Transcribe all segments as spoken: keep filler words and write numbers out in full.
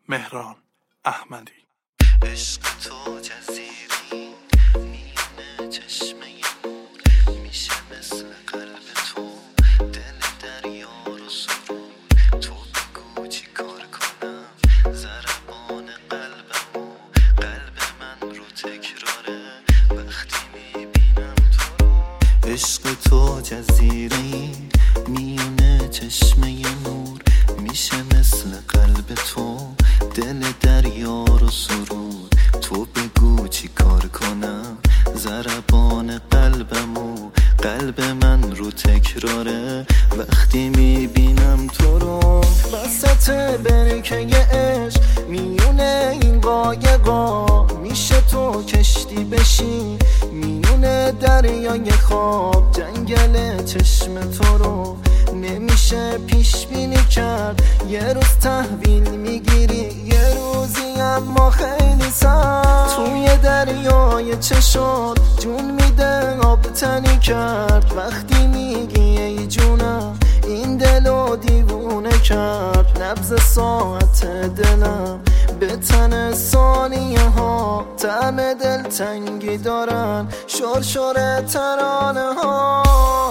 مهران احمدی. عشق تو جزیری میونه چشمه نور، میشه مثل قلب تو دل دریا رو سرود. تو بگو چی کار کنم ضربان قلبمو، قلب من رو تکراره وقتی میبینم تو رو. عشق تو جزیری میونه چشمه نور، میشه مثل قلب تو دل دریا رو سرود. تو بگو چی کار کنم ضربان قلبمو، قلب من رو تکراره وقتی میبینم تو رو. وسط برکه عشق میونه این قایقا، میشه تو کشتی بشی میونه دریای خواب. جنگل چشم تو رو نمیشه پیش بینی کرد، یه روز تحویل میگیری یه روزی اما خیلی سر. توی دریای چشات جون میده آب تنی کرد، وقتی میگی ای جونم این دلو دیوونه کرد. نبض ساعت دلم به تن ثانیه ها، طعم دلتنگی دارن شرشر ترانه ها.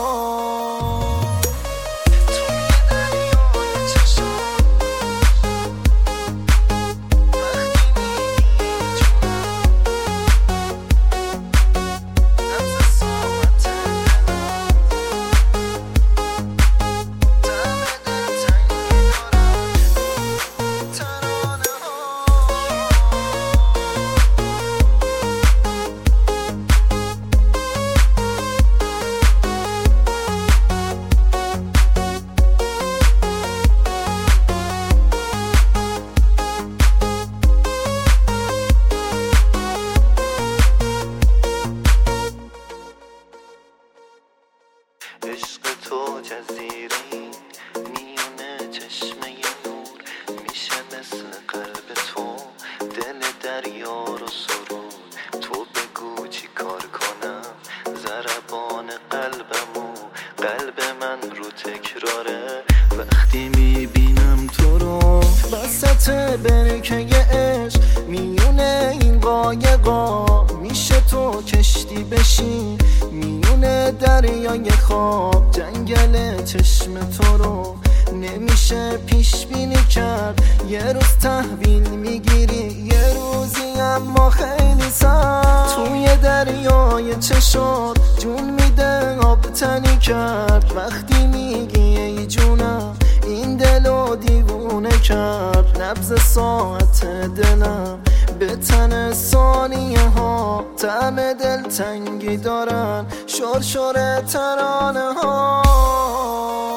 عشق تو جزیری میونه چشمه نور، میشه مثل قلب تو دل دریا رو سرود. تو بگو چی کار کنم ضربان قلبمو، قلب من رو تکراره وقتی میبینم تو رو. وسط برکه عشق میونه این قایقا، میشه تو کشتی بشی میونه دریای خواب. جنگل چشم تو رو نمیشه پیش بینی کرد، یه روز تحویل میگیری یه روزی اما خیلی سر. توی دریای چشات جون میده آب تنی کرد، وقتی میگی ای جونم این دلو دیوونه کرد. نبض ساعت دلم به تن ثانیه ها، طعم دلتنگی دارن شرشر ترانه ها.